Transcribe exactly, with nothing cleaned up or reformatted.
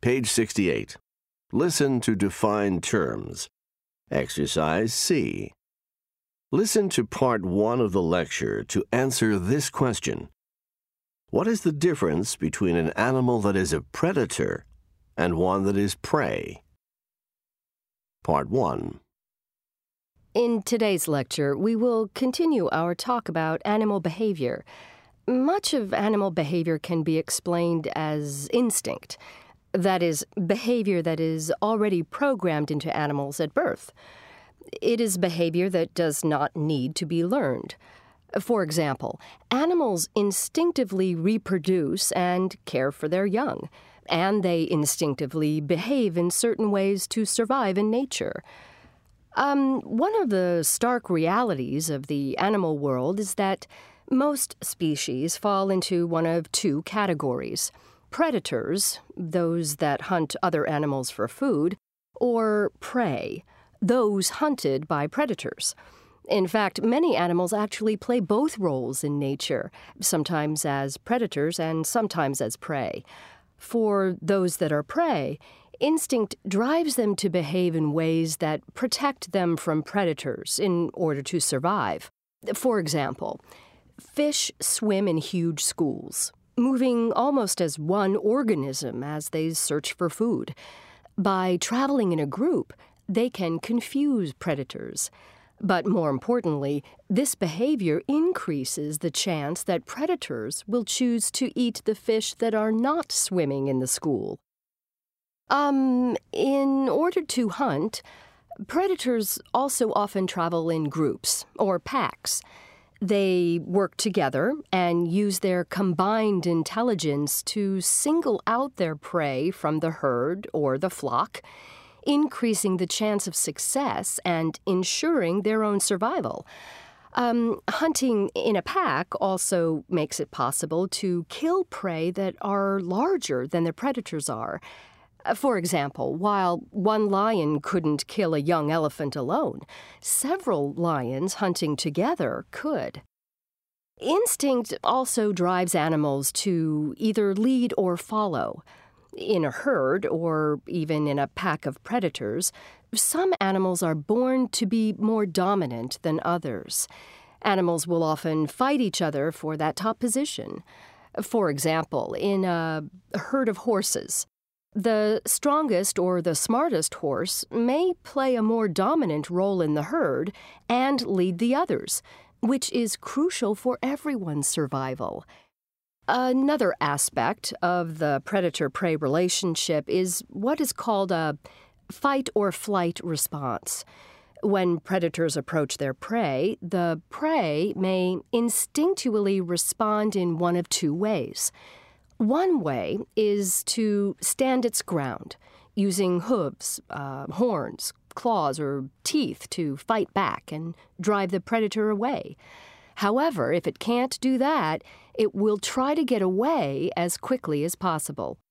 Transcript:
Page sixty-eight. Listen to defined terms. Exercise C. Listen to part one of the lecture to answer this question. What is the difference between an animal that is a predator and one that is prey? Part one. In today's lecture, we will continue our talk about animal behavior. Much of animal behavior can be explained as instinct. That is, behavior that is already programmed into animals at birth. It is behavior that does not need to be learned. For example, animals instinctively reproduce and care for their young, and they instinctively behave in certain ways to survive in nature. Um, one of the stark realities of the animal world is that most species fall into one of two categories: predators, those that hunt other animals for food, or prey, those hunted by predators. In fact, many animals actually play both roles in nature, sometimes as predators and sometimes as prey. For those that are prey, instinct drives them to behave in ways that protect them from predators in order to survive. For example, fish swim in huge schools, moving almost as one organism as they search for food. By traveling in a group, they can confuse predators. But more importantly, this behavior increases the chance that predators will choose to eat the fish that are not swimming in the school. Um, in order to hunt, predators also often travel in groups or packs. They work together and use their combined intelligence to single out their prey from the herd or the flock, increasing the chance of success and ensuring their own survival. Um, hunting in a pack also makes it possible to kill prey that are larger than the predators are. For example, while one lion couldn't kill a young elephant alone, several lions hunting together could. Instinct also drives animals to either lead or follow. In a herd, or even in a pack of predators, some animals are born to be more dominant than others. Animals will often fight each other for that top position. For example, in a herd of horses, the strongest or the smartest horse may play a more dominant role in the herd and lead the others, which is crucial for everyone's survival. Another aspect of the predator-prey relationship is what is called a fight-or-flight response. When predators approach their prey, the prey may instinctually respond in one of two ways. One way is to stand its ground, using hooves, uh, horns, claws, or teeth to fight back and drive the predator away. However, if it can't do that, it will try to get away as quickly as possible.